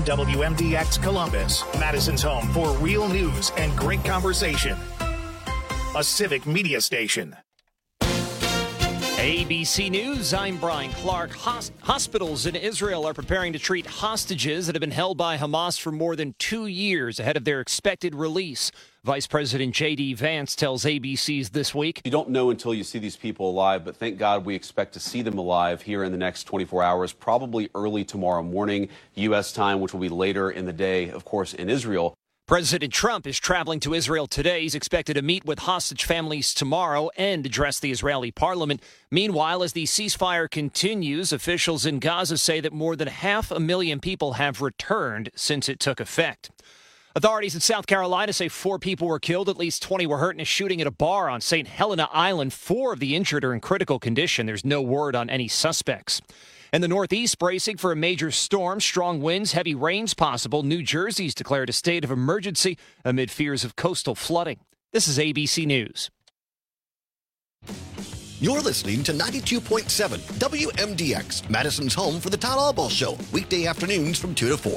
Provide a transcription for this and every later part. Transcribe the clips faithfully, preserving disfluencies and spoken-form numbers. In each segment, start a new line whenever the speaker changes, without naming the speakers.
W M D X Columbus, Madison's home for real news and great conversation. A civic media station.
A B C News, I'm Brian Clark. Hos- hospitals in Israel are preparing to treat hostages that have been held by Hamas for more than two years ahead of their expected release. Vice President J D. Vance tells A B C's This Week.
You don't know until you see these people alive, but thank God we expect to see them alive here in the next twenty-four hours, probably early tomorrow morning, U S time, which will be later in the day, of course, in Israel.
President Trump is traveling to Israel today. He's expected to meet with hostage families tomorrow and address the Israeli parliament. Meanwhile, as the ceasefire continues, officials in Gaza say that more than half a million people have returned since it took effect. Authorities in South Carolina say four people were killed, at least twenty were hurt in a shooting at a bar on Saint Helena Island. Four of the injured are in critical condition. There's no word on any suspects. And the Northeast bracing for a major storm, strong winds, heavy rains possible. New Jersey's declared a state of emergency amid fears of coastal flooding. This is A B C News.
You're listening to ninety-two point seven W M D X, Madison's home for the Todd Albaugh Show, weekday afternoons from two to four.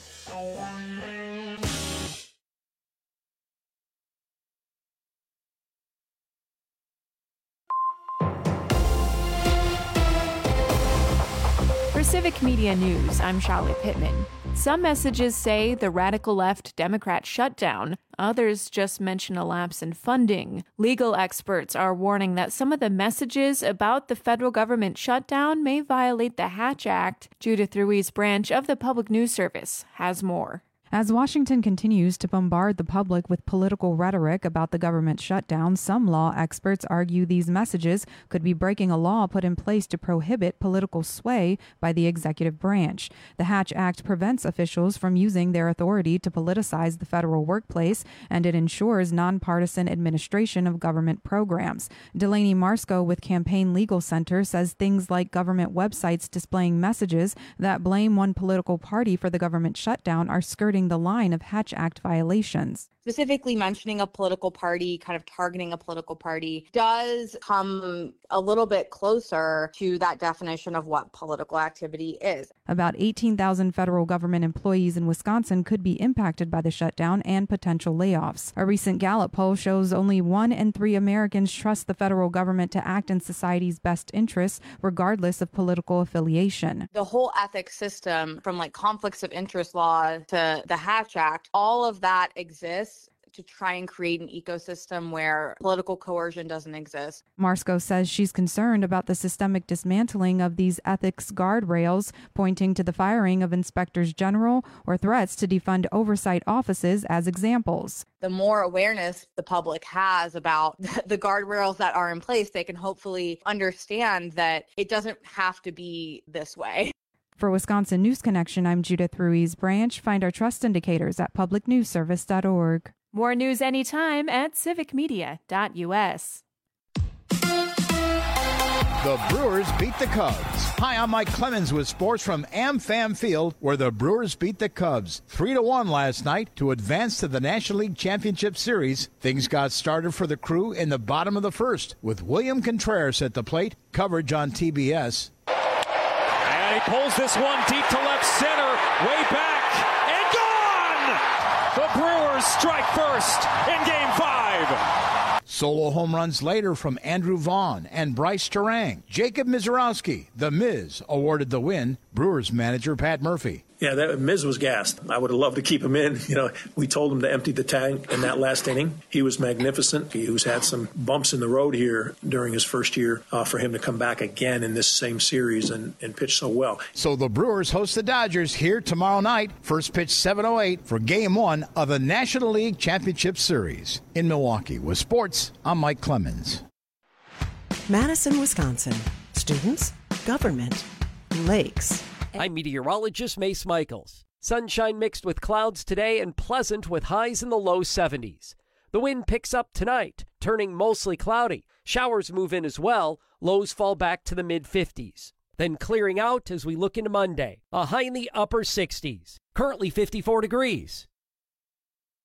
For Civic Media News, I'm Charlotte Pittman. Some messages say the radical left Democrat shutdown. Others just mention a lapse in funding. Legal experts are warning that some of the messages about the federal government shutdown may violate the Hatch Act. Judith Ruiz Branch of the Public News Service has more.
As Washington continues to bombard the public with political rhetoric about the government shutdown, some law experts argue these messages could be breaking a law put in place to prohibit political sway by the executive branch. The Hatch Act prevents officials from using their authority to politicize the federal workplace, and it ensures nonpartisan administration of government programs. Delaney Marsko with Campaign Legal Center says things like government websites displaying messages that blame one political party for the government shutdown are skirting the line of Hatch Act violations.
Specifically mentioning a political party, kind of targeting a political party, does come a little bit closer to that definition of what political activity is.
About eighteen thousand federal government employees in Wisconsin could be impacted by the shutdown and potential layoffs. A recent Gallup poll shows only one in three Americans trust the federal government to act in society's best interests, regardless of political affiliation.
The whole ethics system, from like conflicts of interest law to the Hatch Act, all of that exists to try and create an ecosystem where political coercion doesn't exist.
Marsko says she's concerned about the systemic dismantling of these ethics guardrails, pointing to the firing of inspectors general or threats to defund oversight offices as examples.
The more awareness the public has about the guardrails that are in place, they can hopefully understand that it doesn't have to be this way.
For Wisconsin News Connection, I'm Judith Ruiz Branch. Find our trust indicators at public news service dot org.
More news anytime at civic media dot u s.
The Brewers beat the Cubs. Hi, I'm Mike Clemens with sports from AmFam Field, where the Brewers beat the Cubs three to one last night to advance to the National League Championship Series. Things got started for the Crew in the bottom of the first with William Contreras at the plate, coverage on T B S.
And he pulls this one deep to left center, way back, and gone! The Brewers strike first in Game five.
Solo home runs later from Andrew Vaughn and Bryce Terang. Jacob Mizorowski, the Miz, awarded the win. Brewers manager Pat Murphy.
Yeah, that Miz was gassed. I would have loved to keep him in. You know, we told him to empty the tank in that last inning. He was magnificent. He who's had some bumps in the road here during his first year uh, for him to come back again in this same series and, and pitch so well.
So the Brewers host the Dodgers here tomorrow night. First pitch seven oh eight for Game one of the National League Championship Series. In Milwaukee with sports, I'm Mike Clemens.
Madison, Wisconsin. Students, government, lakes.
I'm meteorologist Mace Michaels. Sunshine mixed with clouds today and pleasant with highs in the low seventies. The wind picks up tonight, turning mostly cloudy. Showers move in as well. Lows fall back to the mid fifties. Then clearing out as we look into Monday. A high in the upper sixties. Currently fifty-four degrees.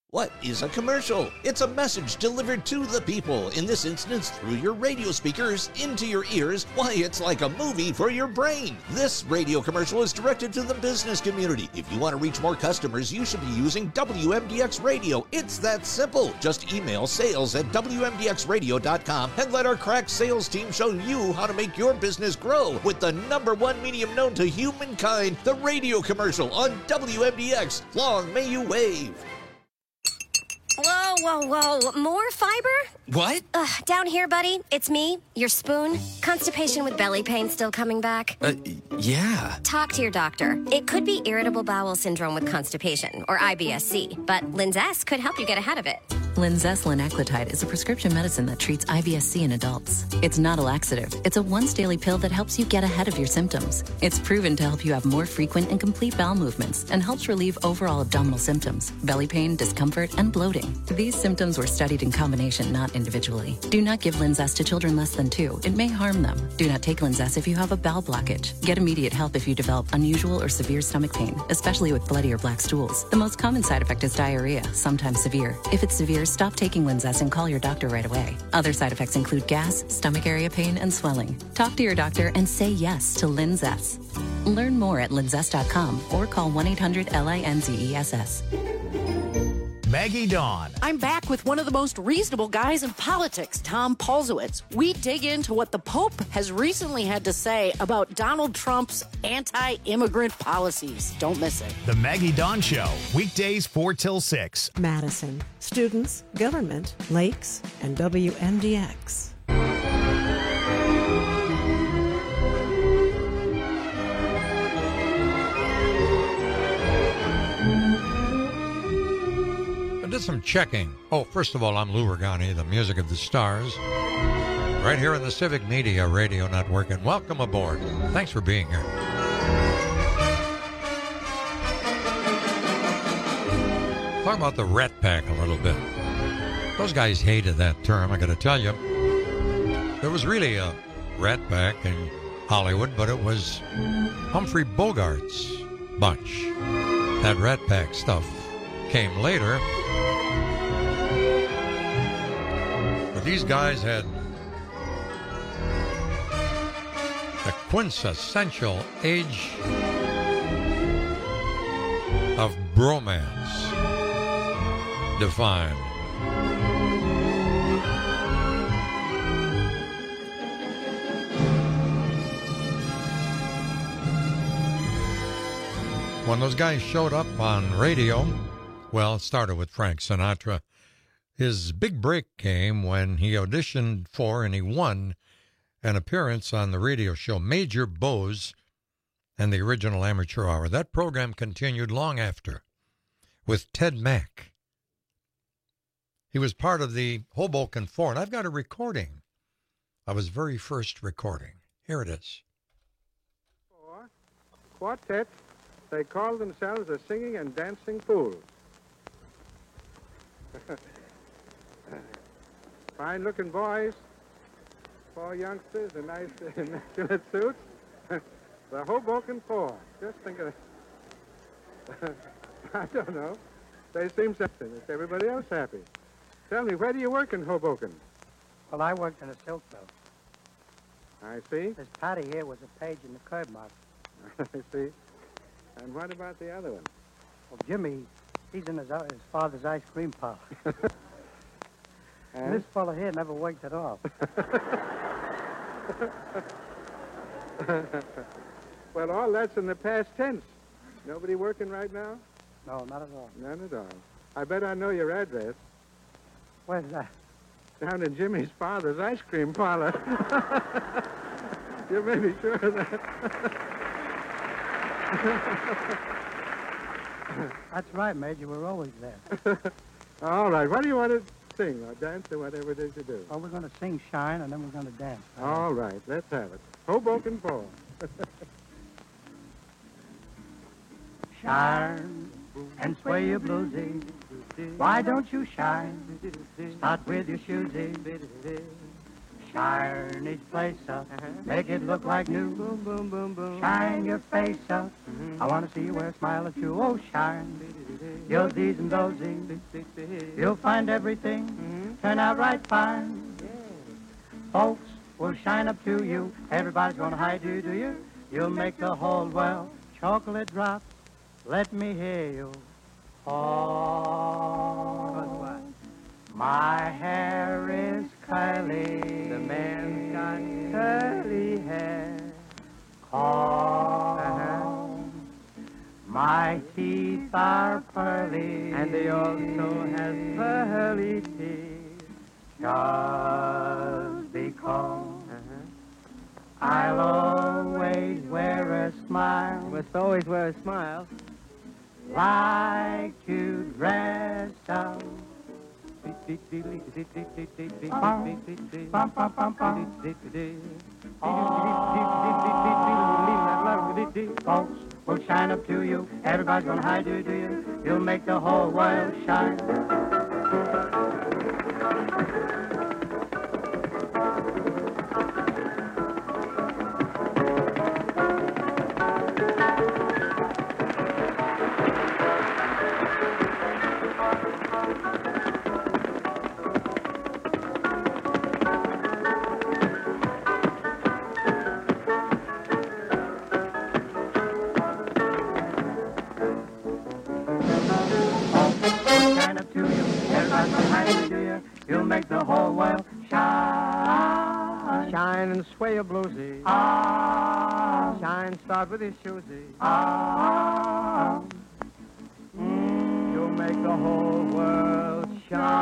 What is a commercial? It's a message delivered to the people, in this instance through your radio speakers, into your ears. Why, it's like a movie for your brain. This radio commercial is directed to the business community. If you want to reach more customers, you should be using W M D X Radio. It's that simple. Just email sales at W M D X radio dot com and let our crack sales team show you how to make your business grow with the number one medium known to humankind, the radio commercial on W M D X. Long may you wave.
Whoa, whoa, whoa. More fiber?
What?
Ugh, down here, buddy. It's me, your spoon. Constipation with belly pain still coming back?
Uh, yeah.
Talk to your doctor. It could be irritable bowel syndrome with constipation, or I B S C, but Linzess could help you get ahead of it.
Linzess linaclotide is a prescription medicine that treats I B S C in adults. It's not a laxative. It's a once-daily pill that helps you get ahead of your symptoms. It's proven to help you have more frequent and complete bowel movements and helps relieve overall abdominal symptoms, belly pain, discomfort, and bloating. These symptoms were studied in combination, not individually. Do not give Linzess to children less than two. It may harm them. Do not take Linzess if you have a bowel blockage. Get immediate help if you develop unusual or severe stomach pain, especially with bloody or black stools. The most common side effect is diarrhea, sometimes severe. If it's severe, stop taking Linzess and call your doctor right away. Other side effects include gas, stomach area pain, and swelling. Talk to your doctor and say yes to Linzess. Learn more at linzess dot com or call one eight hundred L I N Z E S S.
Maggie Dawn.
I'm back with one of the most reasonable guys in politics, Tom Polzowitz. We dig into what the Pope has recently had to say about Donald Trump's anti-immigrant policies. Don't miss it.
The Maggie Dawn Show, weekdays four till six.
Madison. Students, government, lakes, and W M D X.
I did some checking. Oh, first of all, I'm Lou Regani, the music of the stars, right here in the Civic Media Radio Network, and welcome aboard. Thanks for being here. Talk about the Rat Pack a little bit. Those guys hated that term, I got to tell you. There was really a Rat Pack in Hollywood, but it was Humphrey Bogart's bunch. That Rat Pack stuff came later. But these guys had the quintessential age of bromance defined. When those guys showed up on radio, well, it started with Frank Sinatra. His big break came when he auditioned for and he won an appearance on the radio show Major Bowes and the Original Amateur Hour. That program continued long after with Ted Mack. He was part of the Hoboken Four, and I've got a recording of his very first recording. Here it is.
Quartet, they call themselves the Singing and Dancing Fools. Fine-looking boys, four youngsters in nice immaculate suits. The Hoboken Four. Just think of it. I don't know. They seem something. Makes everybody else happy. Tell me, where do you work in Hoboken?
Well, I worked in a silk mill.
I see.
This Patty here was a page in the curb mark.
I see. And what about the other one?
Well, Jimmy, he's in his, his father's ice cream parlor. And this fellow here never worked at all.
Well, all that's in the past tense. Nobody working right now?
No, not at all.
None at all. I bet I know your address.
Where's that?
Down in Jimmy's father's ice cream parlor. You may be sure of that.
That's right, Major. We're always there.
All right. What do you want to sing or dance or whatever it is you do?
Well, we're going to sing Shine, and then we're going to dance.
All right. Let's have it. Hoboken Four.
Shine and sway your bluesy. Why don't you shine? Start with your shoesy. Shine each place up. Make it look like new. Boom, boom, boom, boom. Shine your face up. I want to see you wear a smile or two. Oh, shine. You'll these and thosey. You'll find everything turn out right fine. Folks will shine up to you. Everybody's gonna hide you, do you? You'll make the whole world chocolate drop. Let me hear you. Oh, my hair is curly. The man's got curly hair. Oh, uh-huh. My teeth are pearly. And he also has pearly teeth. Just because uh-huh. I'll always wear a smile. You must always wear a smile. Like to dress up. Folks will shine up to you. Everybody's gonna hide you, do you? You'll make the whole world shine. Bluesy. Ah, shine, start with his shoesy. Ah, mm, you'll make the whole world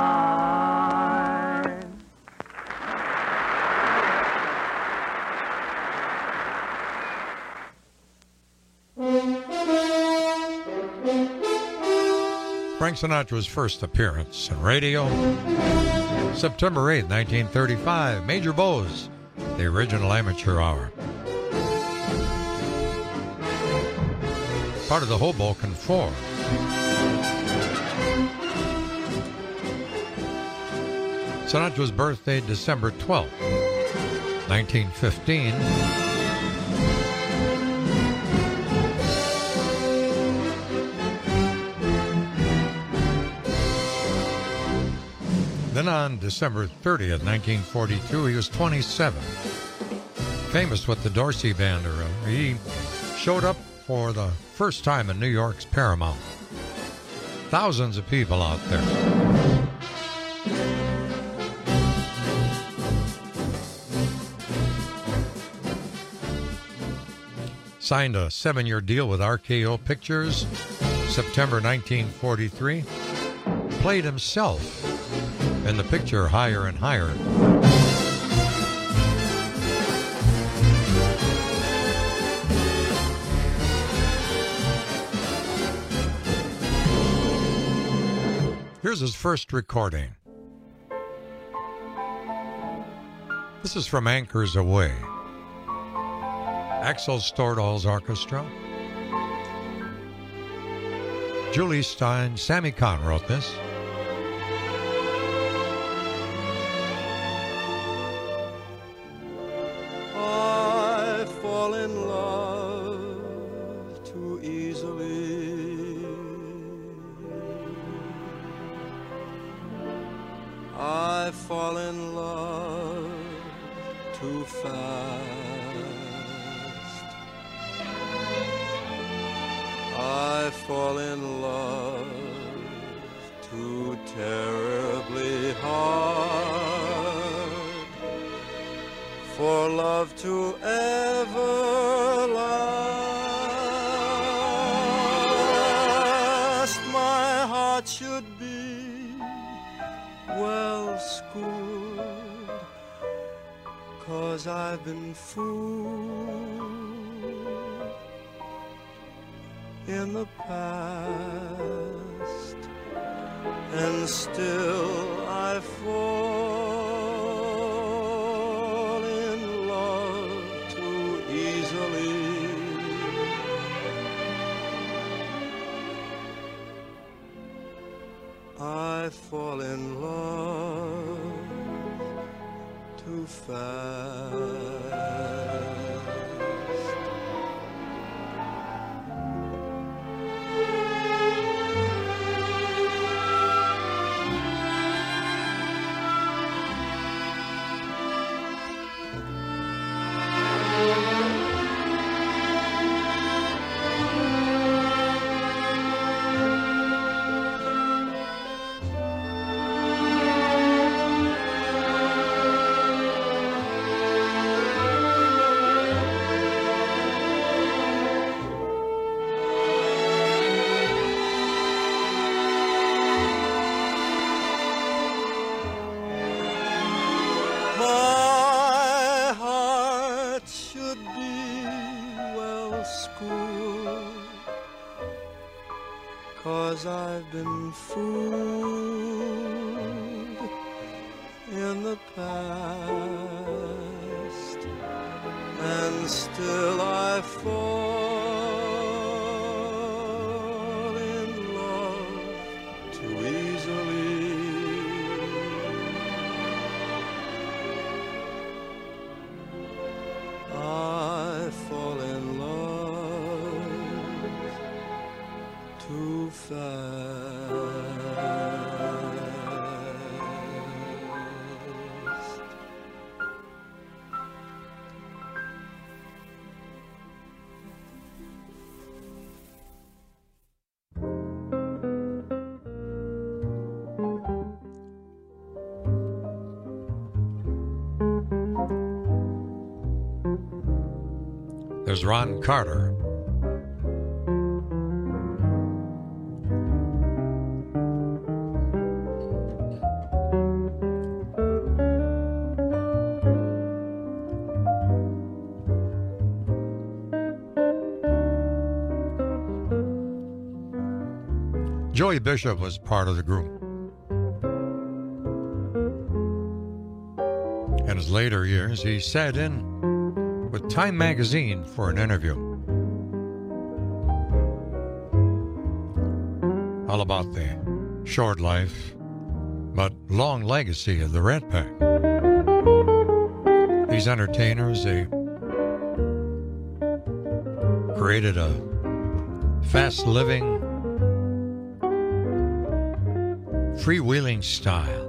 shine.
Frank Sinatra's first appearance on radio, September eighth, nineteen thirty-five. Major Bowes, the original amateur hour. Part of the Hoboken Four. Sinatra's birthday, December twelfth, nineteen fifteen. Then on December thirtieth, nineteen forty-two, he was twenty-seven. Famous with the Dorsey Band. He showed up for the first time in New York's Paramount. Thousands of people out there. Signed a seven-year deal with R K O Pictures, September nineteen forty-three. Played himself in the picture Higher and Higher. Here's his first recording. This is from Anchors Away. Axel Stordahl's orchestra. Julie Stein, Sammy Kahn wrote this.
I fall in love too easily. I fall in love too fast. I fall in love too terribly hard for love to ever last. My heart should be well schooled, 'cause I've been fooled in the past, and still I fall in love too easily. I fall in love too fast. 'cause I've been fooled in the past, and still I fall in love too easily. I fall in love too fast.
There's Ron Carter. Joey Bishop was part of the group. In his later years, he sat in with Time magazine for an interview. All about the short life but long legacy of the Rat Pack. These entertainers, they created a fast-living, freewheeling style.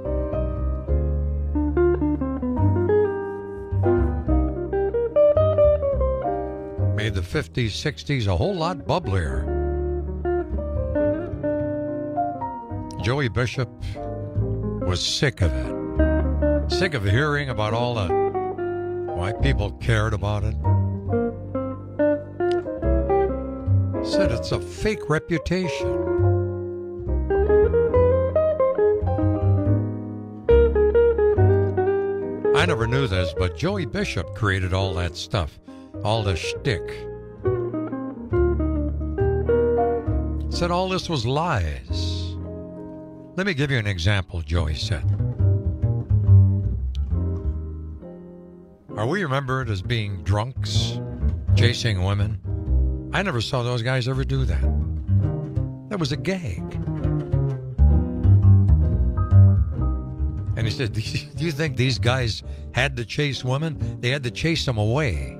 Made the fifties, sixties a whole lot bubblier. Joey Bishop was sick of it. Sick of hearing about all the why people cared about it. Said it's a fake reputation. I never knew this, but Joey Bishop created all that stuff. All the shtick. Said all this was lies. Let me give you an example, Joey said. Are we remembered as being drunks, chasing women? I never saw those guys ever do that. That was a gag. And he said, do you think these guys had to chase women? They had to chase them away.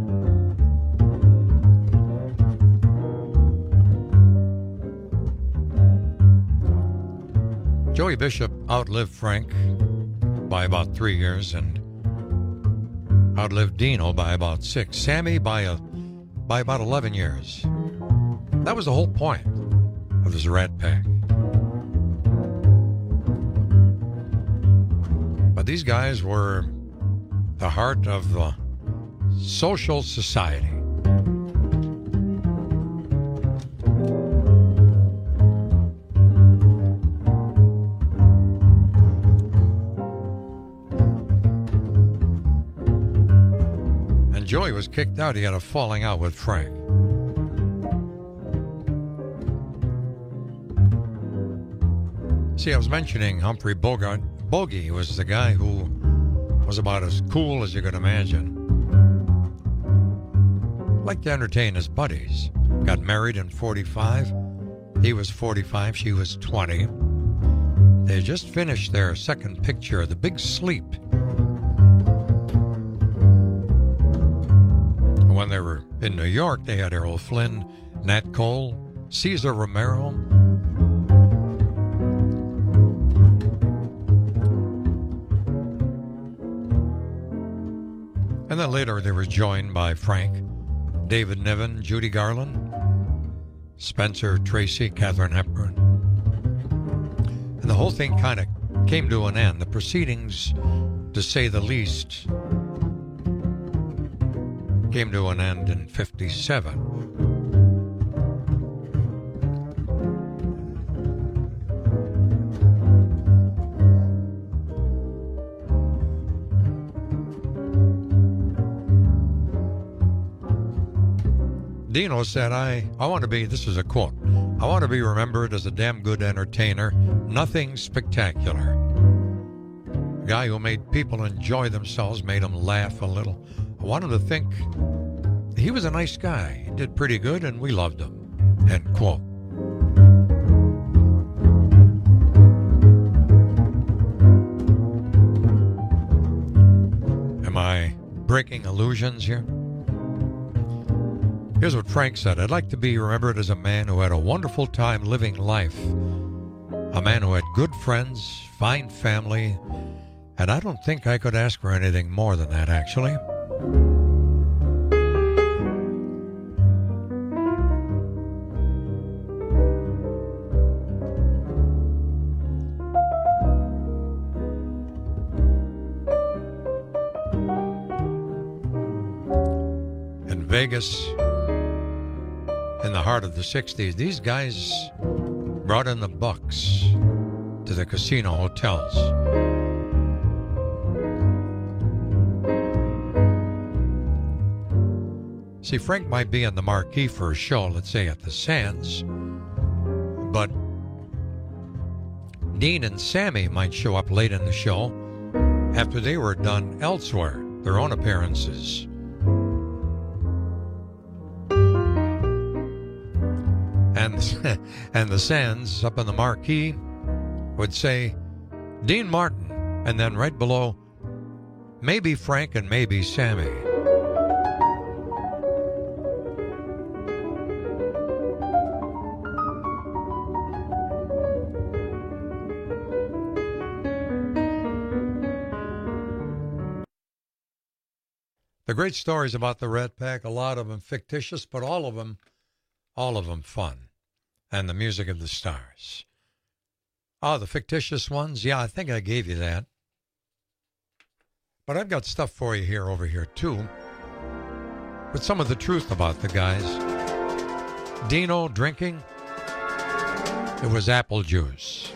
Joey Bishop outlived Frank by about three years and outlived Dino by about six. Sammy by a by about eleven years. That was the whole point of this Rat Pack. But these guys were the heart of the social society. Joey was kicked out. He had a falling out with Frank. See, I was mentioning Humphrey Bogart. Bogey was the guy who was about as cool as you could imagine. Liked to entertain his buddies. Got married in forty-five. He was forty-five. She was twenty. They just finished their second picture, The Big Sleep. When they were in New York, they had Errol Flynn, Nat Cole, Cesar Romero. And then later they were joined by Frank, David Niven, Judy Garland, Spencer Tracy, Katharine Hepburn. And the whole thing kind of came to an end. The proceedings, to say the least, came to an end in fifty-seven. Dino said, I, I want to be, this is a quote, I want to be remembered as a damn good entertainer. Nothing spectacular. A guy who made people enjoy themselves, made them laugh a little. I wanted to think he was a nice guy. He did pretty good, and we loved him. End quote. Am I breaking illusions here? Here's what Frank said. I'd like to be remembered as a man who had a wonderful time living life. A man who had good friends, fine family, and I don't think I could ask for anything more than that, actually. In Vegas, in the heart of the sixties, these guys brought in the bucks to the casino hotels. See, Frank might be on the marquee for a show, let's say at the Sands, but Dean and Sammy might show up late in the show after they were done elsewhere, their own appearances. And, and the Sands up on the marquee would say Dean Martin, and then right below, maybe Frank and maybe Sammy. The great stories about the Rat Pack, a lot of them fictitious, but all of them, all of them fun. And the music of the stars. Oh, the fictitious ones? Yeah, I think I gave you that. But I've got stuff for you here over here, too. With some of the truth about the guys. Dino drinking, it was apple juice.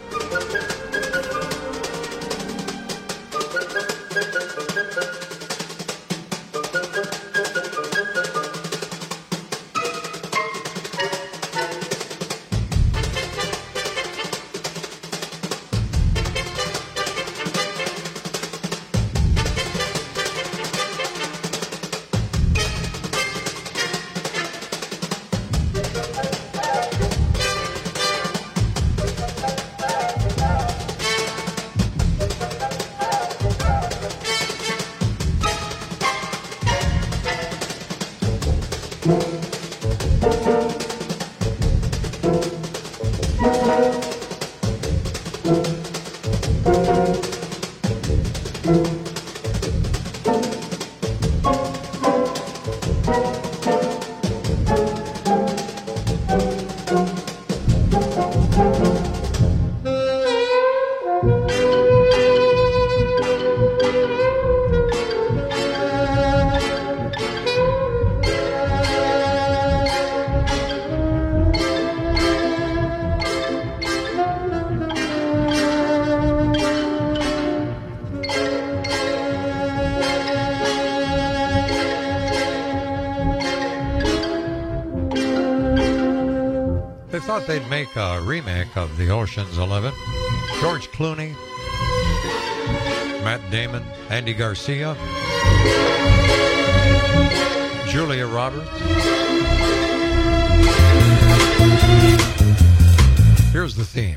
They'd make a remake of the Ocean's Eleven. George Clooney, Matt Damon, Andy Garcia, Julia Roberts. Here's the theme.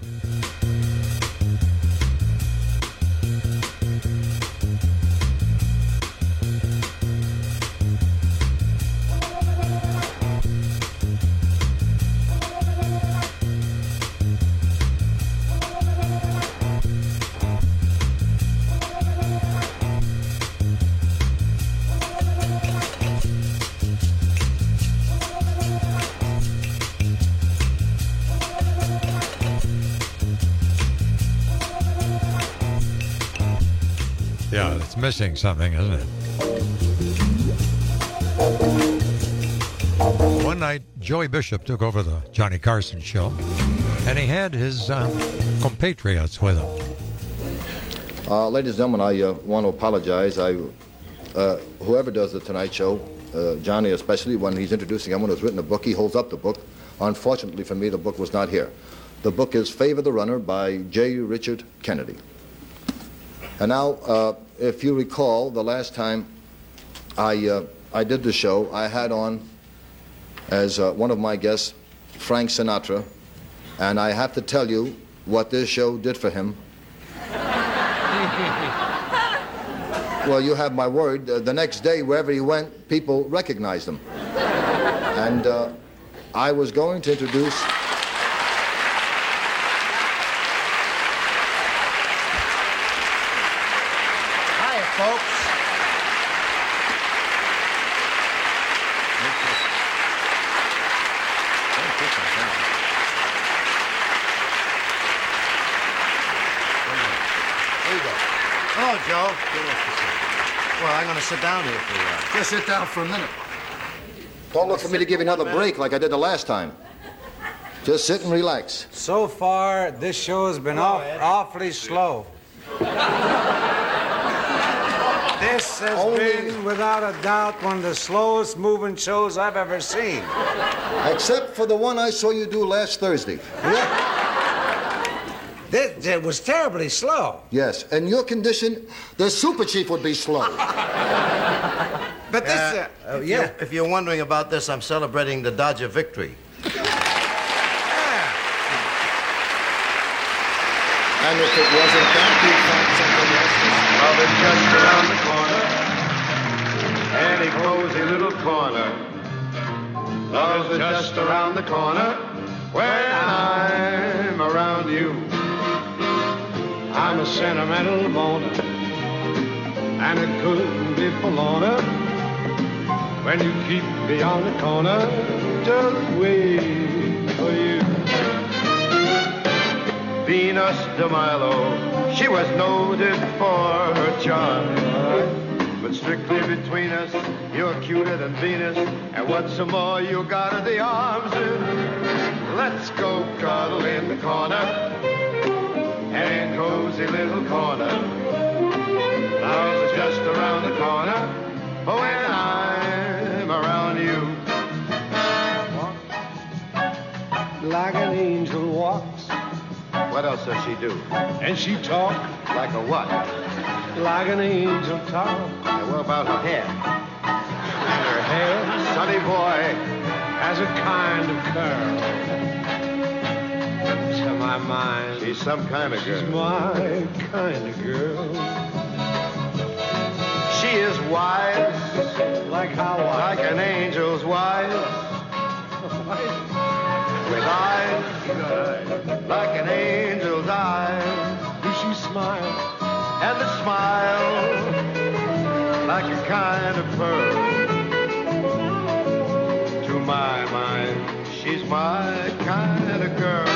Yeah, it's missing something, isn't it? One night, Joey Bishop took over the Johnny Carson show, and he had his uh, compatriots with him.
Uh, ladies and gentlemen, I uh, want to apologize. I, uh, whoever does the Tonight Show, uh, Johnny especially, when he's introducing someone who's written a book, he holds up the book. Unfortunately for me, the book was not here. The book is Favor the Runner by J. Richard Kennedy. And now, uh, if you recall, the last time I, uh, I did the show, I had on as uh, one of my guests Frank Sinatra, and I have to tell you what this show did for him. Well, you have my word. Uh, the next day, wherever he went, people recognized him. And uh, I was going to introduce...
Hiya, folks. There you go. Hello, Joe. Well, I'm going to sit down here for a while. Just sit down for a minute.
Don't look for me to give you another break like I did the last time. Just sit and relax.
So far, this show has been off, awfully slow. This has
Only...
been, without a doubt, one of the slowest moving shows I've ever seen.
Except for the one I saw you do last Thursday.
Yeah. This, it was terribly slow.
Yes, in your condition, the Super Chief would be slow.
But this...
Uh, uh, if, yeah. you're, if you're wondering about this, I'm celebrating the Dodger victory.
And if it wasn't that, you'd find
something else. Love is just around the corner. Any cozy little corner. Love is just around the corner. When I'm around you, I'm a sentimental moaner, and it couldn't be forlorner when you keep me on the corner, just wait for you. Venus de Milo, she was noted for her charm, but strictly between us, you're cuter than Venus, and what's some more, you got the arms in. Let's go cuddle in the corner. Any cozy little corner. Love is just around the corner when I'm around you. Like an angel walks. What else does she do? And she talks. Like a what? Like an angel talks. And what about her hair? And her hair, sunny boy, has a kind of curl. To my mind, she's some kind of girl. She's my kind of girl. She is wise, like how wise? Like an angel's wise. With eyes, like an angel's eyes. Do she smile? And the smile, like a kind of pearl. To my mind, she's my kind of girl.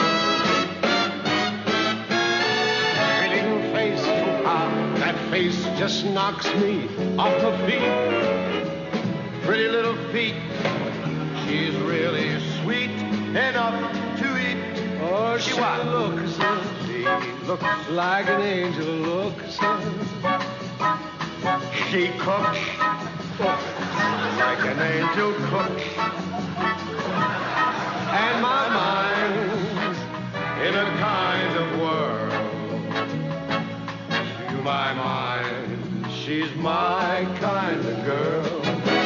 Face just knocks me off my feet. Pretty little feet. She's really sweet enough to eat. Oh, she, she looks, she looks like an angel. Looks, she cooks like an angel cooks. And my mind's in a kind of world. My mind, she's my kind of girl.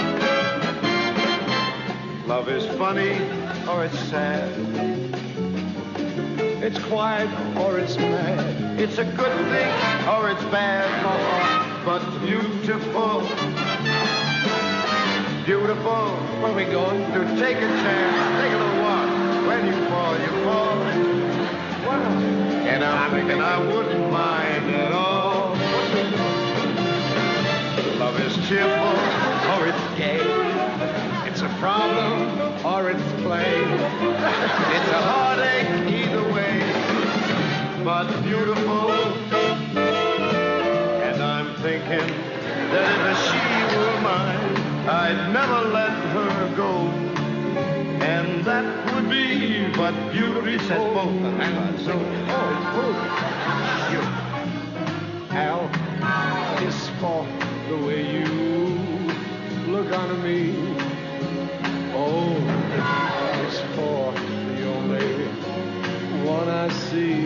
Love is funny or it's sad. It's quiet or it's mad. It's a good thing or it's bad, but beautiful. Beautiful. Where are we going? To take a chance, take a little walk. When you fall, you fall. Wow. And I'm thinking I wouldn't mind at all. Love is cheerful or it's gay. It's a problem or it's play. It's a heartache either way, but beautiful. And I'm thinking that if she were mine, I'd never let her go. And that would be but beautiful. And so, oh, oh, you, Al, is for the way you look on me. Oh, it's for one I see.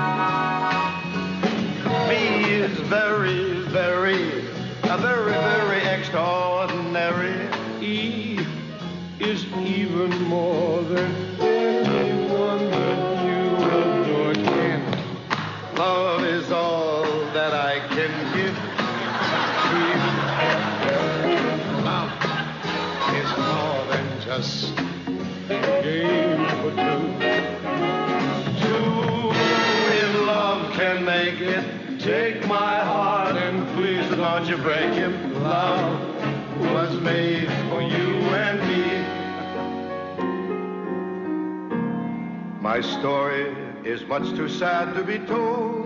Me is very, very, a very, very extraordinary. E is even more than anyone that you adore can. Love is all that I can give to you. Love is more than just a game for two. Two in love can make it. Take my heart and please don't you break him. Love was made for you and me. My story is much too sad to be told,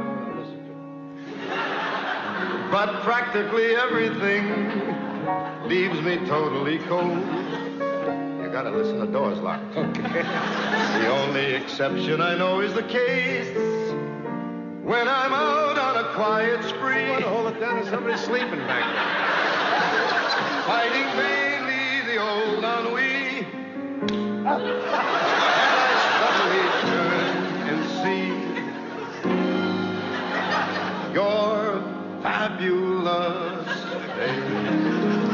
but practically everything leaves me totally cold. You gotta listen, the door's locked. Okay. The only exception I know is the case when I'm out on a quiet spree. You want to hold it down, there's somebody sleeping back there. Fighting vainly the old ennui. And I suddenly turn and see your fabulous baby.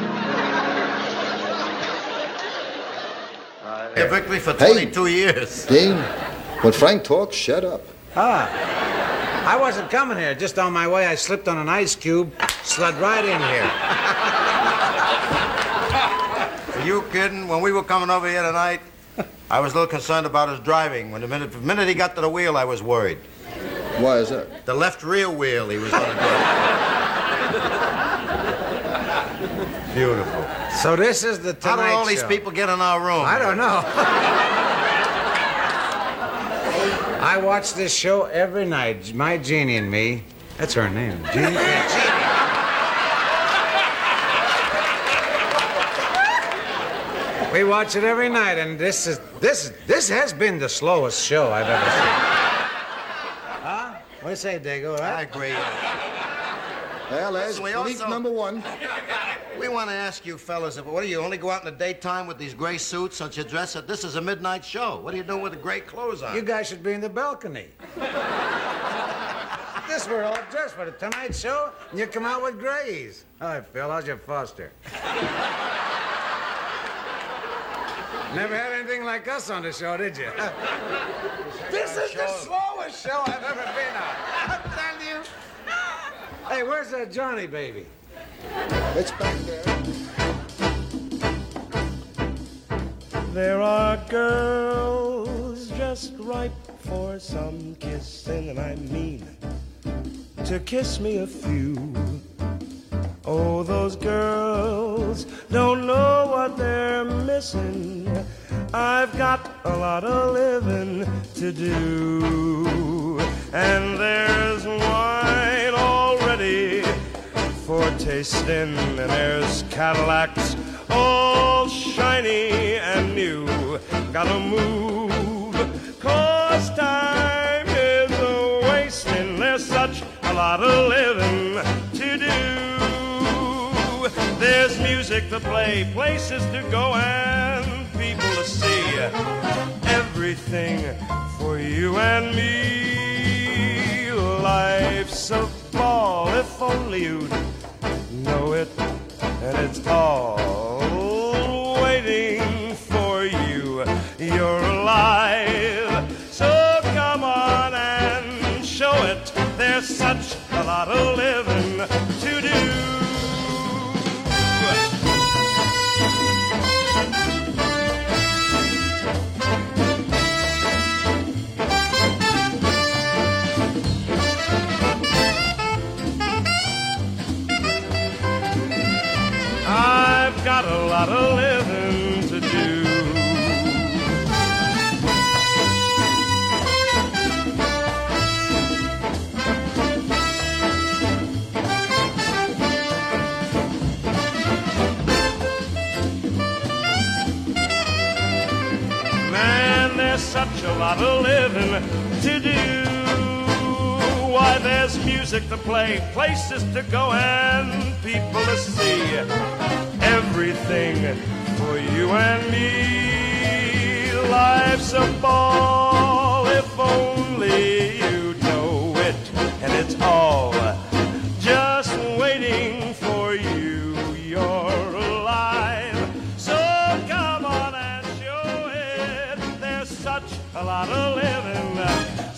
A victory for twenty-two
hey,
years.
Dean, when Frank talks, shut up.
Ah. I wasn't coming here. Just on my way, I slipped on an ice cube, slid right in here.
Are you kidding? When we were coming over here tonight, I was a little concerned about his driving. When the minute, the minute he got to the wheel, I was worried.
Why is that?
The left rear wheel he was going to do. Beautiful.
So this is the Tonight Show.
How do all these
show.
people get in our room?
I don't know. I watch this show every night. My Jeannie and me. That's her name. Jeannie. Yeah, Jeannie. We watch it every night, and this is this this has been the slowest show I've ever seen. Huh? What do you say, Dago? Right?
I agree.
Well, there's
Listen, we
belief
also-
number one.
We want to ask you fellas, what do you only go out in the daytime with these gray suits? Don't you dress up? This is a midnight show. What are you doing with the gray clothes on?
You guys should be in the balcony. This we're all dressed for the Tonight Show, and you come out with grays. Hi, Phil. How's your Foster? Never had anything like us on the show, did you? This is the slowest show I've ever been on. I'm telling you. Hey, where's that Johnny baby?
It's back there.
There are girls just ripe for some kissing, and I mean to kiss me a few. Oh, those girls don't know what they're missing. I've got a lot of living to do, and there's wine already for tasting, and there's Cadillacs all shiny and new. Gotta move, cause time is a wasting. There's such a lot of living to do. There's music to play, places to go, and people to see. Everything for you and me. Life's a ball, if only you'd know it, and it's all waiting for you. You're alive, so come on and show it. There's such a lot of living to do. I've got a lot of living to do. Man, there's such a lot of living to do. Why, there's music to play, places to go, and people to see. Everything for you and me. Life's a ball, if only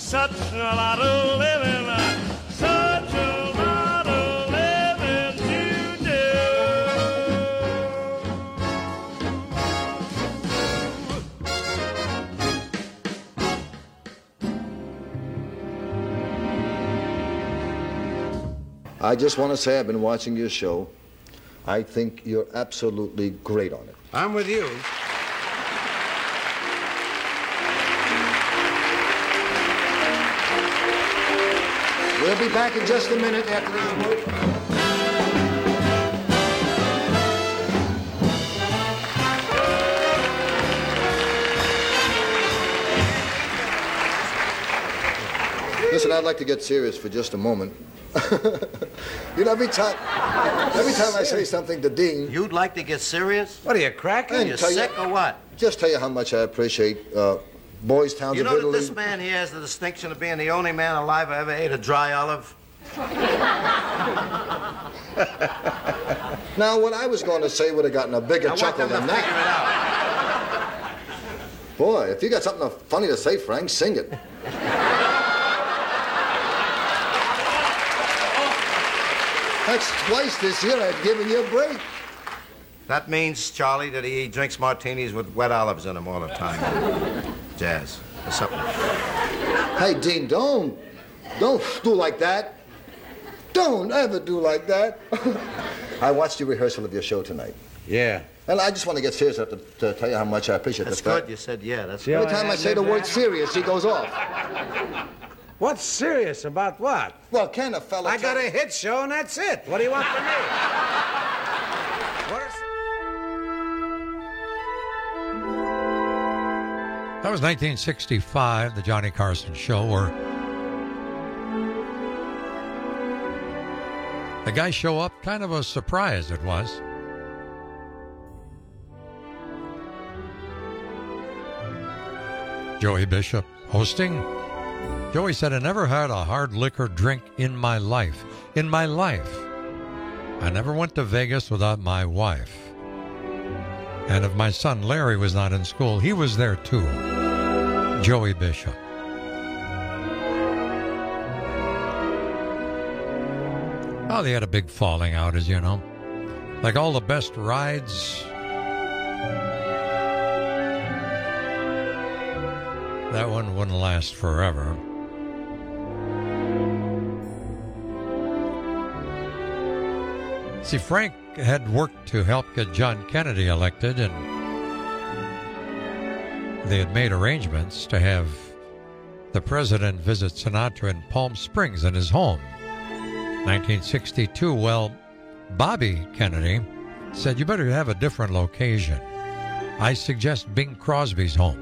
such a lot of living, such a lot of living to do.
I just want to say I've been watching your show. I think you're absolutely great on it.
I'm with you.
We'll be back in just a minute after this word. Listen, I'd like to get serious for just a moment. You know, every time, every time I say something to Dean...
You'd like to get serious?
What are you, cracking?
Are you sick
you,
or what?
Just tell you how much I appreciate uh, Boys Towns
You
of
know
Italy.
that this man here has the distinction of being the only man alive who ever ate a dry olive?
Now, what I was going to say would have gotten a bigger
I
chuckle
want them
than
to figure it
that.
out.
Boy, if you got something funny to say, Frank, sing it. That's twice this year I've given you a break.
That means, Charlie, that he drinks martinis with wet olives in them all the time. Jazz. What's up?
Hey, Dean, don't, don't do like that. Don't ever do like that. I watched your rehearsal of your show tonight.
Yeah.
And I just want to get serious enough to, to tell you how much I appreciate
That's
the fact.
good. You said yeah. That's
Every
good.
time I say the word serious, he goes off.
What's serious about what?
Well, can a fella...
I got a hit show and that's it. What do you want from me? What is...
That was nineteen sixty-five, the Johnny Carson Show, where the guys show up, kind of a surprise it was. Joey Bishop hosting. Joey said, I never had a hard liquor drink in my life. In my life. I never went to Vegas without my wife. And if my son Larry was not in school, he was there too. Joey Bishop. Oh, they had a big falling out, as you know. Like all the best rides, that one wouldn't last forever. See, Frank had worked to help get John Kennedy elected, and they had made arrangements to have the president visit Sinatra in Palm Springs in his home. nineteen sixty-two, well, Bobby Kennedy said, you better have a different location. I suggest Bing Crosby's home.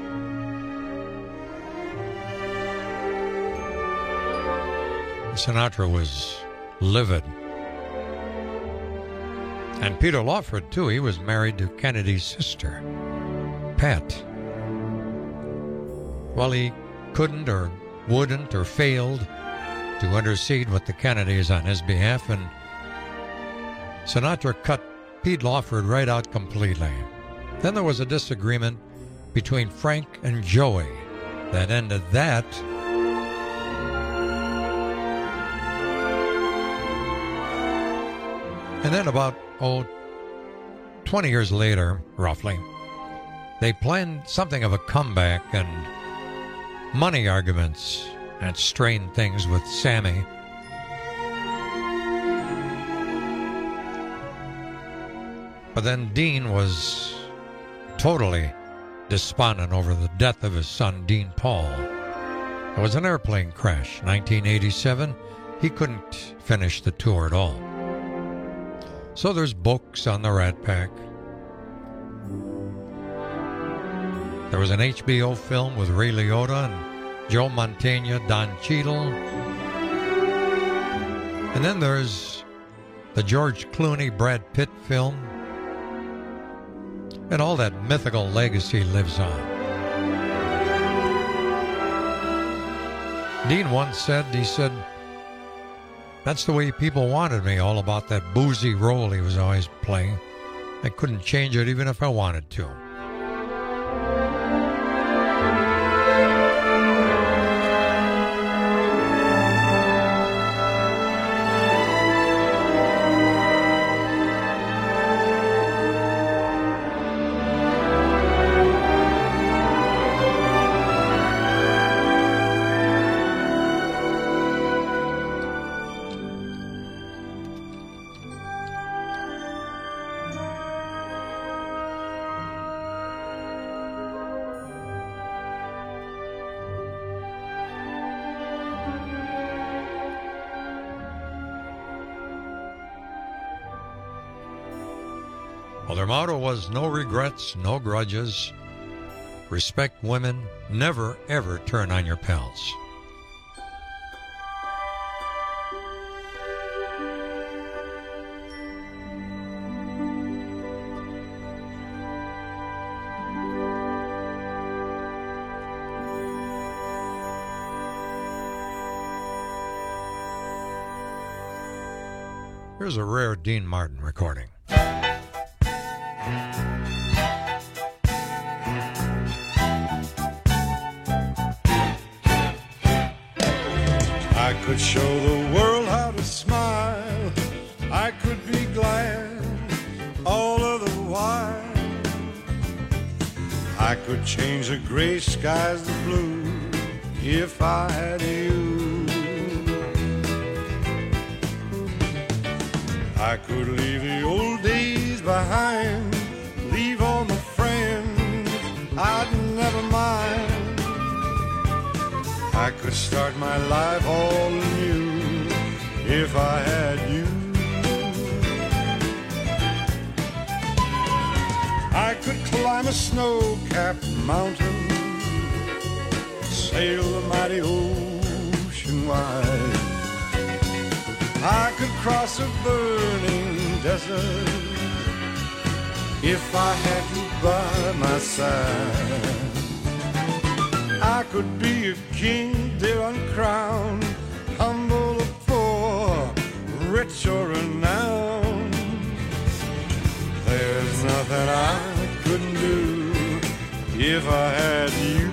Sinatra was livid. And Peter Lawford, too, he was married to Kennedy's sister, Pat. Well, he couldn't or wouldn't or failed to intercede with the Kennedys on his behalf, and Sinatra cut Pete Lawford right out completely. Then there was a disagreement between Frank and Joey that ended that. And then about, oh, twenty years later, roughly, they planned something of a comeback, and money arguments had strained things with Sammy. But then Dean was totally despondent over the death of his son, Dean Paul. It was an airplane crash, nineteen eighty-seven. He couldn't finish the tour at all. So there's books on the Rat Pack. There was an H B O film with Ray Liotta and Joe Mantegna, Don Cheadle. And then there's the George Clooney, Brad Pitt film. And all that mythical legacy lives on. Dean once said, he said, that's the way people wanted me, all about that boozy role he was always playing. I couldn't change it even if I wanted to. Well, their motto was no regrets, no grudges, respect women, never ever turn on your pals. Here's a rare Dean Martin recording.
I could show the world how to smile. I could be glad all of the while. I could change the gray skies to blue if I had you. I could leave the old days behind, leave all my friends I'd never mind. I could start my life all anew if I had you. I could climb a snow-capped mountain, sail the mighty ocean wide. I could cross a burning desert if I had you by my side. I could be a king, dear uncrowned, humble or poor, rich or renowned. There's nothing I couldn't do if I had you.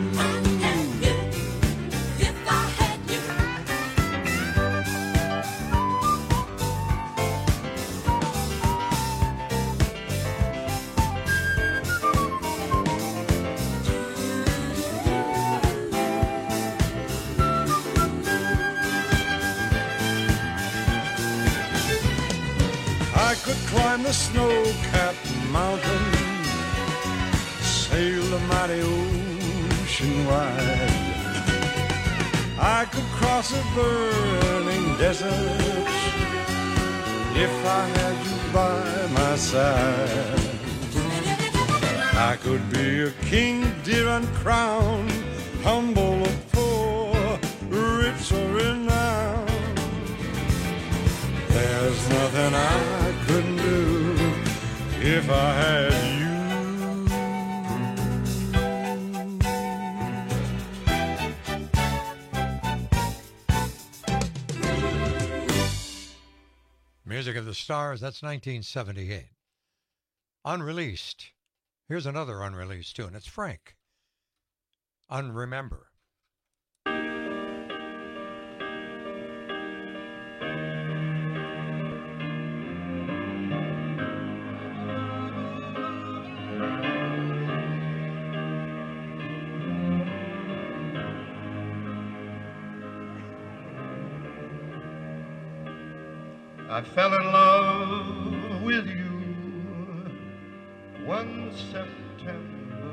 I could climb the snow-capped mountain, sail the mighty ocean wide. I could cross a burning desert if I had you by my side. I could be a king, dear uncrowned, humble or poor, rich or renowned. There's nothing I couldn't do if I had you.
Music of the Stars, that's nineteen seventy-eight. Unreleased. Here's another unreleased tune. It's Frank. Unremember.
I fell in love with you one September.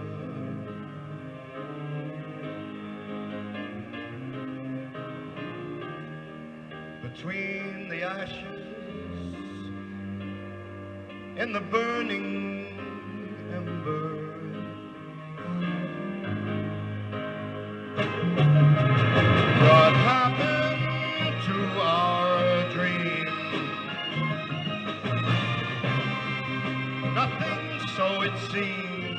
Between the ashes and the burning ember, what happened to our dream? Nothing, so it seems,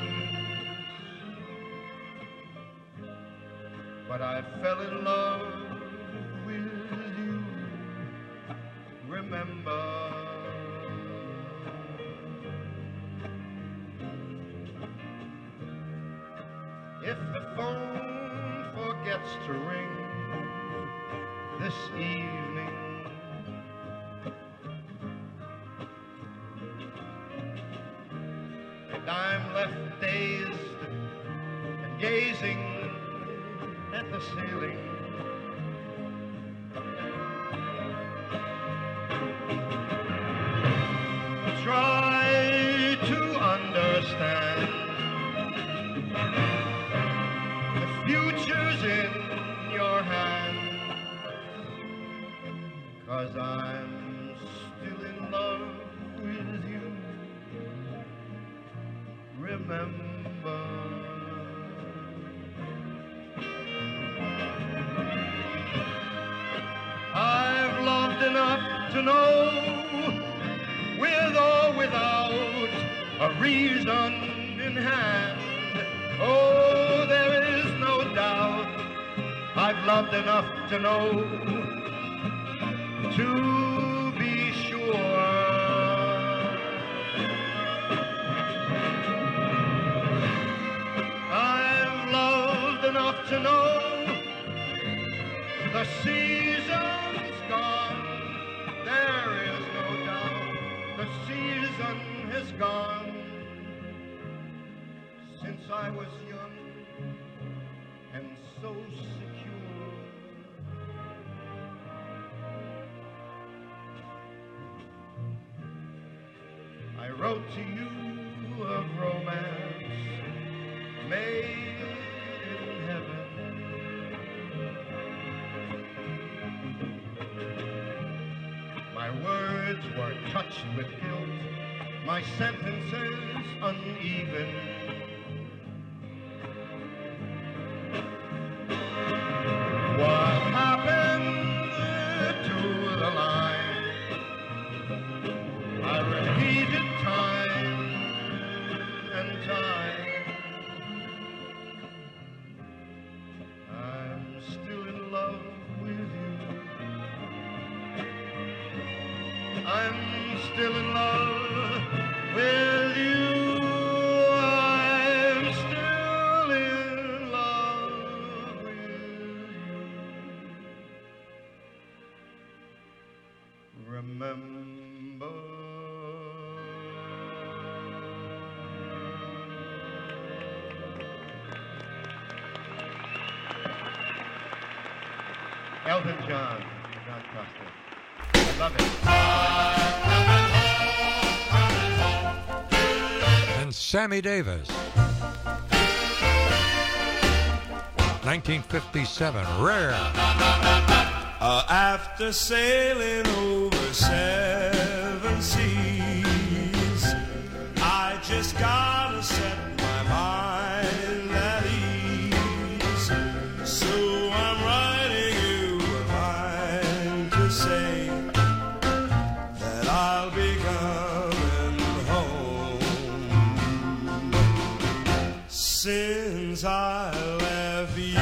but I fell in love with you, remember. If the phone forgets to ring this evening, and I'm left dazed and gazing at the ceiling, try to understand the future's in your hand, 'cause I'm still in love with you, remember. I've loved enough to know, with or without a reason in hand. Oh, there is no doubt, I've loved enough to know, to be sure. I've loved enough to know the season's gone. There is no doubt the season has gone. Since I was young and so secure, I wrote to you of romance made in heaven. My words were touched with guilt, my sentences uneven. What happened to the line? I repeated time and time. I'm still in love with you. I'm still in love with you. I'm still in love with you. Remember. Elton John, John Costa. I love it.
And Sammy Davis. nineteen fifty-seven, Rare.
Uh, after sailing over seven seas, I just gotta set my mind at ease. So I'm writing you a line to say that I'll be coming home. Since I left you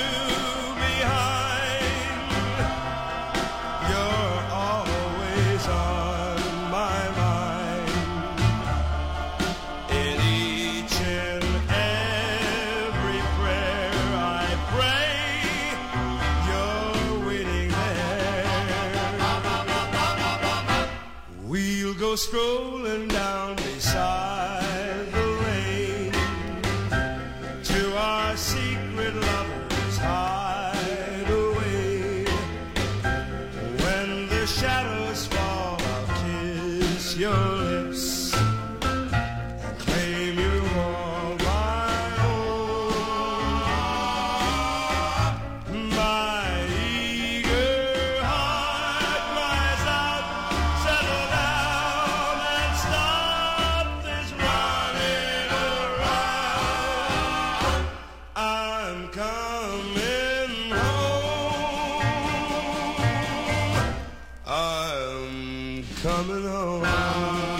strolling down beside the lane to our secret lovers' hideaway. When the shadows fall, I'll kiss your lips and claim you all my own. My eager heart cries out, settle down and stop this running around. I'm coming home. I'm coming home.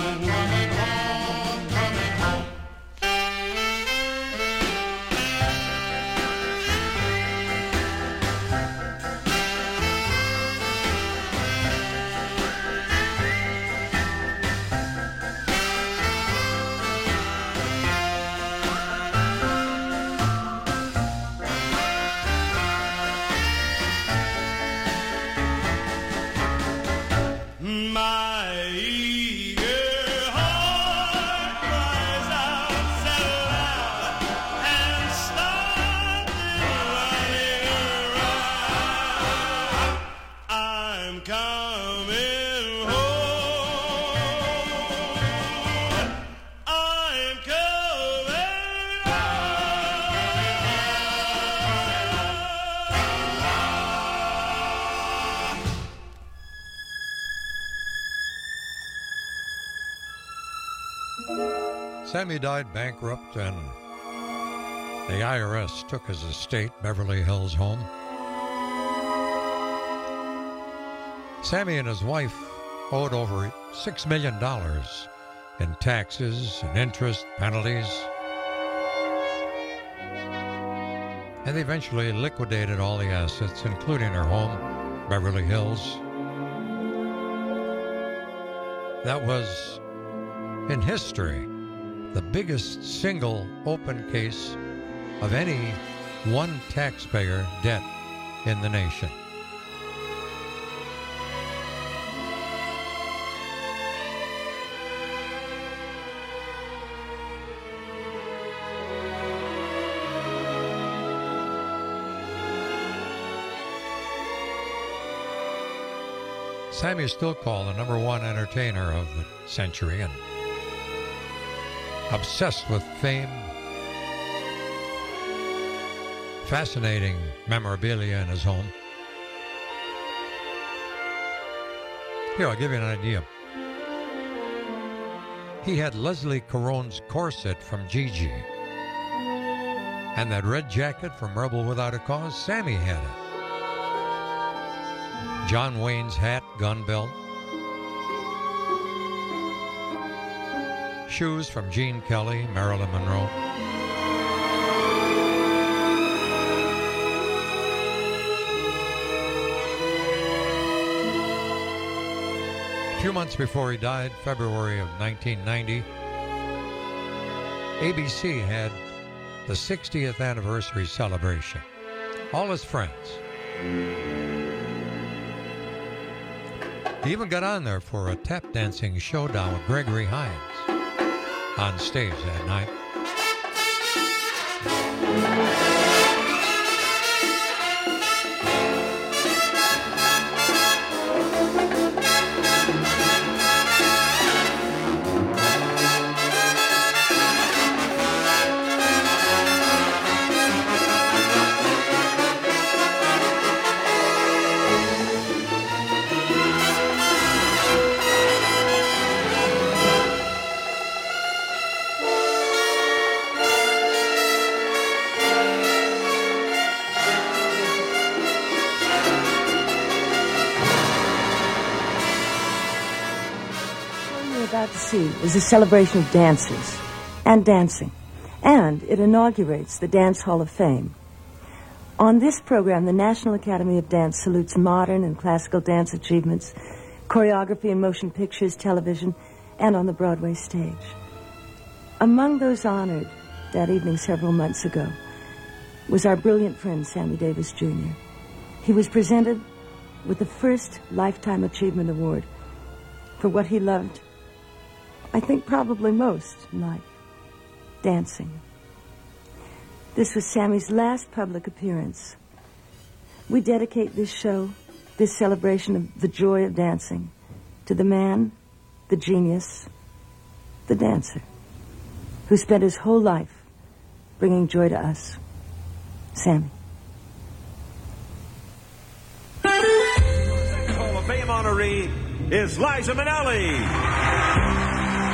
Sammy died bankrupt, and the I R S took his estate, Beverly Hills home. Sammy and his wife owed over six million dollars in taxes and interest penalties. And they eventually liquidated all the assets, including her home, Beverly Hills. That was, in history, the biggest single open case of any one taxpayer debt in the nation. Sammy is still called the number one entertainer of the century and obsessed with fame, fascinating memorabilia in his home. Here, I'll give you an idea. He had Leslie Caron's corset from Gigi, and that red jacket from Rebel Without a Cause, Sammy had it. John Wayne's hat, gun belt. Shoes from Gene Kelly, Marilyn Monroe. A few months before he died, February of nineteen ninety, A B C had the sixtieth anniversary celebration. All his friends. He even got on there for a tap dancing showdown with Gregory Hines on stage that night.
To see is a celebration of dancers and dancing, and it inaugurates the Dance Hall of Fame. On this program, the National Academy of Dance salutes modern and classical dance achievements, choreography in motion pictures, television, and on the Broadway stage. Among those honored that evening several months ago was our brilliant friend, Sammy Davis Junior He was presented with the first Lifetime Achievement Award for what he loved, I think probably most in life, dancing. This was Sammy's last public appearance. We dedicate this show, this celebration of the joy of dancing, to the man, the genius, the dancer, who spent his whole life bringing joy to us. Sammy.
Hall of Fame honoree is Liza Minnelli.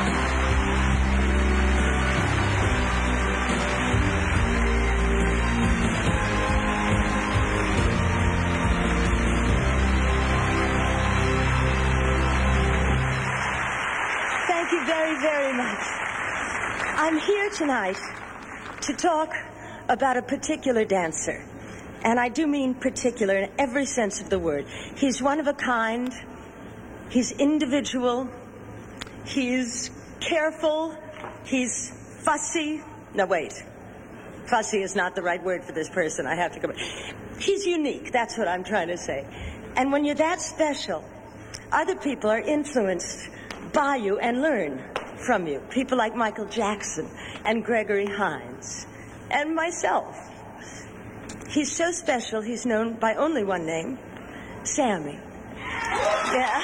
Very much. I'm here tonight to talk about a particular dancer. And I do mean particular in every sense of the word. He's one of a kind. He's individual. He's careful. He's fussy. No, wait. Fussy is not the right word for this person. I have to go. He's unique. That's what I'm trying to say. And when you're that special, other people are influenced by you and learn from you. People like Michael Jackson and Gregory Hines and myself. He's so special, he's known by only one name, Sammy. Yeah.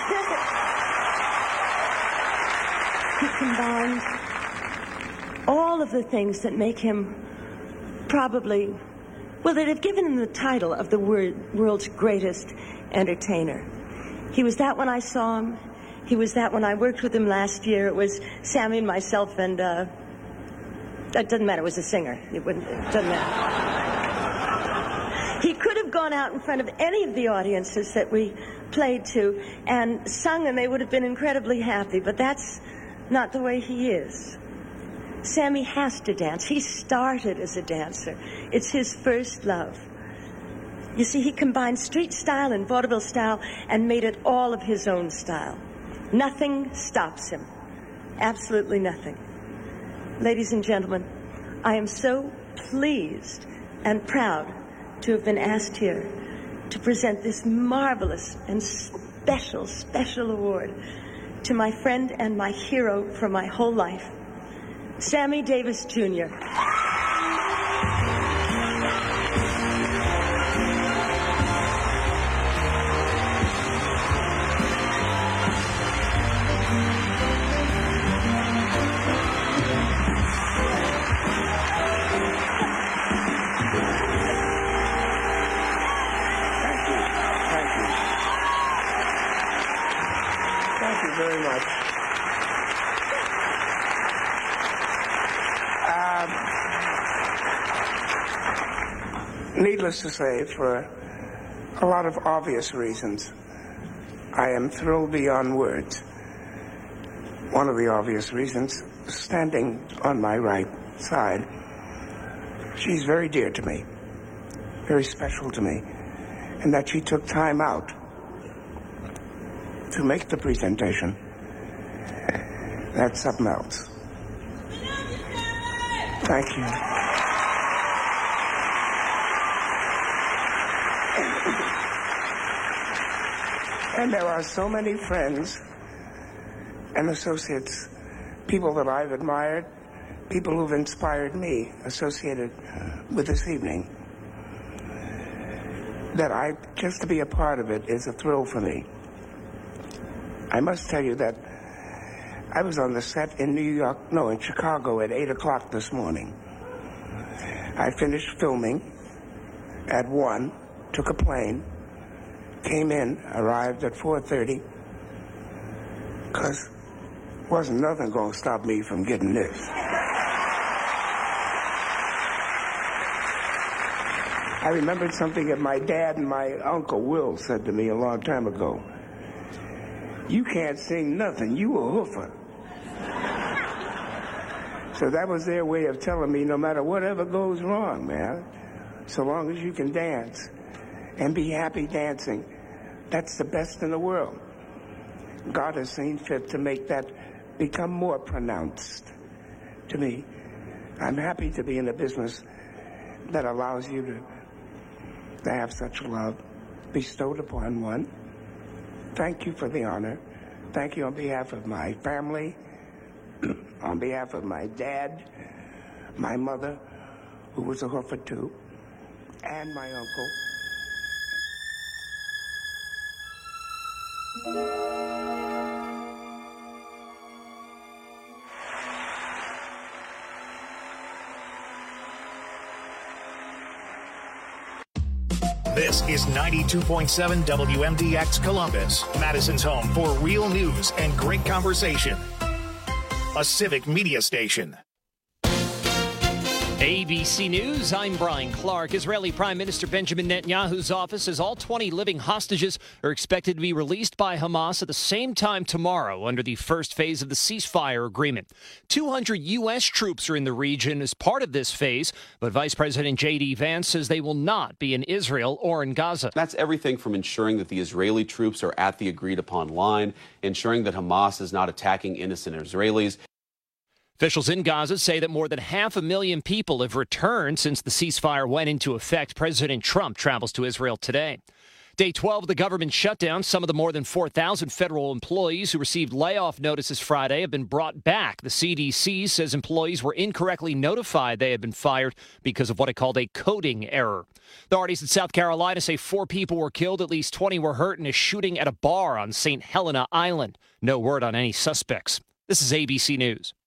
He combined all of the things that make him probably, well, that have given him the title of the word, world's greatest entertainer. He was that when I saw him. He was that when I worked with him last year. It was Sammy and myself and uh, It doesn't matter. It was a singer. It, wouldn't, it doesn't matter. He could have gone out in front of any of the audiences that we played to and sung, and they would have been incredibly happy. But that's not the way he is. Sammy has to dance. He started as a dancer. It's his first love. You see, he combined street style and vaudeville style and made it all of his own style. Nothing stops him. Absolutely nothing. Ladies and gentlemen, I am so pleased and proud to have been asked here to present this marvelous and special, special award to my friend and my hero for my whole life, Sammy Davis Junior
Very much. Um, needless to say, for a lot of obvious reasons, I am thrilled beyond words. One of the obvious reasons, standing on my right side, she's very dear to me, very special to me, and that she took time out to make the presentation. That's something else. Thank you. And there are so many friends and associates, people that I've admired, people who've inspired me, associated with this evening, that I, just to be a part of it is a thrill for me. I must tell you that I was on the set in New York, no, in Chicago at eight o'clock this morning. I finished filming at one, took a plane, came in, arrived at four thirty, because wasn't nothing going to stop me from getting this. I remembered something that my dad and my uncle Will said to me a long time ago. You can't sing nothing, you a hoofer. So that was their way of telling me no matter whatever goes wrong, man, so long as you can dance and be happy dancing, that's the best in the world. God has seen fit to make that become more pronounced to me. I'm happy to be in a business that allows you to, to have such love bestowed upon one. Thank you for the honor. Thank you on behalf of my family, on behalf of my dad, my mother, who was a hoofer too, and my uncle.
This is ninety-two point seven W M D X Columbus, Madison's home for real news and great conversation. A civic media station.
A B C News, I'm Brian Clark. Israeli Prime Minister Benjamin Netanyahu's office says all twenty living hostages are expected to be released by Hamas at the same time tomorrow under the first phase of the ceasefire agreement. two hundred U S troops are in the region as part of this phase, but Vice President J D Vance says they will not be in Israel or in Gaza.
That's everything from ensuring that the Israeli troops are at the agreed-upon line, ensuring that Hamas is not attacking innocent Israelis.
Officials in Gaza say that more than half a million people have returned since the ceasefire went into effect. President Trump travels to Israel today. Day twelve of the government shutdown. Some of the more than four thousand federal employees who received layoff notices Friday have been brought back. The C D C says employees were incorrectly notified they had been fired because of what it called a coding error. Authorities in South Carolina say four people were killed, at least twenty were hurt in a shooting at a bar on Saint Helena Island. No word on any suspects. This is A B C News.